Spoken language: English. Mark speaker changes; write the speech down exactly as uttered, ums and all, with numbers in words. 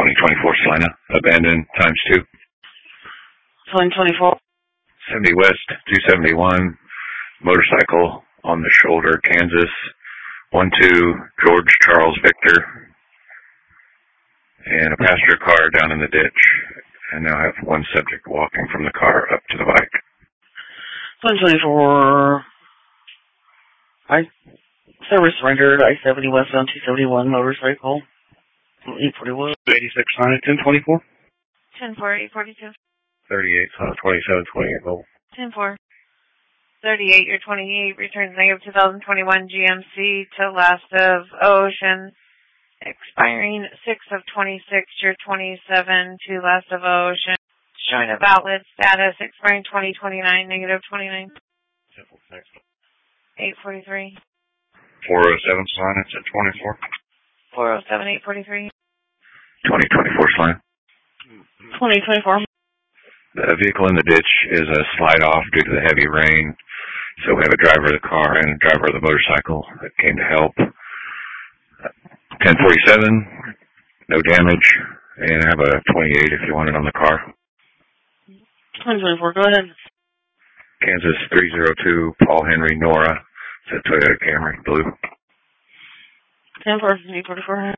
Speaker 1: twenty twenty-four Salina, abandoned, times two.
Speaker 2: twenty twenty-four.
Speaker 1: seventy West, two seventy-one, motorcycle on the shoulder, Kansas, one two, George Charles Victor, and a passenger car down in the ditch. And now I have one subject walking from the car up to the bike.
Speaker 2: twenty twenty-four. I service rendered, I seventy West on two seventy-one, motorcycle, eight forty-one.
Speaker 3: eighty-six Sonic, ten twenty-four.
Speaker 4: ten four, eight forty-two.
Speaker 3: thirty-eight Sonic, twenty-seven twenty-eight volt.
Speaker 4: ten four. thirty-eight, your twenty-eight, returns negative two thousand twenty-one G M C to last of Ocean, expiring six of twenty-six, your twenty-seven to last of Ocean, showing a valid status, expiring twenty twenty-nine, negative twenty-nine. eight forty-three.
Speaker 3: four oh seven Sonic, at twenty-four.
Speaker 4: four oh seven, eight forty-three.
Speaker 1: twenty twenty-four Salina.
Speaker 2: twenty twenty-four.
Speaker 1: The vehicle in the ditch is a slide off due to the heavy rain. So we have a driver of the car and a driver of the motorcycle that came to help. ten forty-seven, no damage, and I have a twenty-eight if you want it on the car.
Speaker 2: twenty twenty-four, go ahead.
Speaker 1: Kansas three oh two, Paul Henry, Nora. It's a Toyota Camry, blue.
Speaker 2: ten four, eight forty-four.